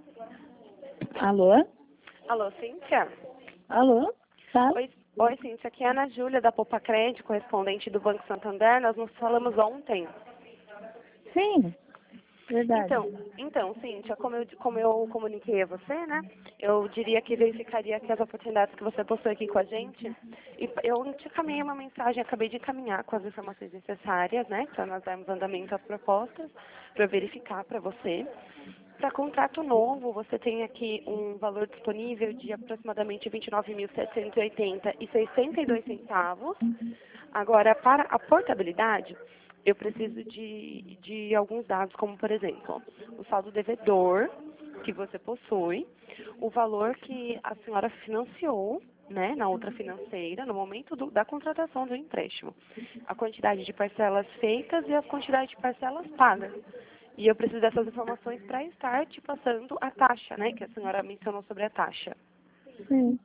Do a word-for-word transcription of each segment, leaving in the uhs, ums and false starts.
Alô? Alô, Cíntia? Alô? Tá? Oi, oi, Cíntia. Aqui é a Ana Júlia, da Poupa Crédito, correspondente do Banco Santander. Nós nos falamos ontem. Sim, verdade. Então, então Cíntia, como eu, como eu comuniquei a você, né? Eu diria que verificaria aqui as oportunidades que você postou aqui com a gente. E eu te encaminhei uma mensagem, acabei de encaminhar com as informações necessárias, né? Para nós darmos andamento às propostas, para verificar para você. Para contrato novo, você tem aqui um valor disponível de aproximadamente vinte e nove mil setecentos e oitenta e sessenta e dois centavos. Agora, para a portabilidade, eu preciso de, de alguns dados, como, por exemplo, o saldo devedor que você possui, o valor que a senhora financiou, né, na outra financeira, no momento do, da contratação do empréstimo, a quantidade de parcelas feitas e a quantidade de parcelas pagas. E eu preciso dessas informações para estar te passando a taxa, né? Que a senhora mencionou sobre a taxa. Sim.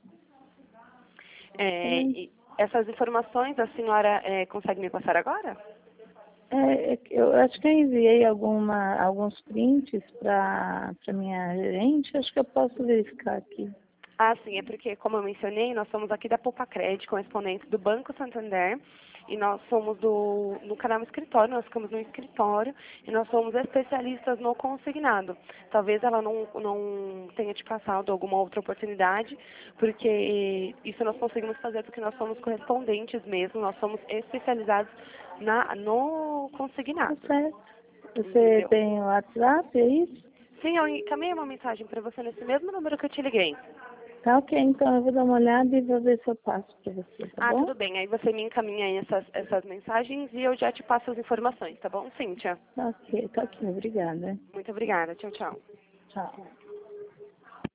É, Sim. e essas informações a senhora é, consegue me passar agora? É, é que eu acho que eu enviei alguma, alguns prints para a minha gerente, acho que eu posso verificar aqui. Ah, sim, é porque, como eu mencionei, nós somos aqui da Poupa Crédito, correspondentes do Banco Santander, e nós somos do, no canal escritório, nós ficamos no escritório, e nós somos especialistas no consignado. Talvez ela não, não tenha te passado alguma outra oportunidade, porque isso nós conseguimos fazer porque nós somos correspondentes mesmo, nós somos especializados na, no Tá consignado, certo. Você entendeu? tem o WhatsApp, é isso? Sim, eu encaminhei uma mensagem para você nesse mesmo número que eu te liguei. Tá ok, então eu vou dar uma olhada e vou ver se eu passo para você, tá Ah, bom? tudo bem. Aí você me encaminha aí essas, essas mensagens e eu já te passo as informações, tá bom, Cíntia? Tá ok, tá ok, obrigada. Muito obrigada. Tchau, tchau. Tchau.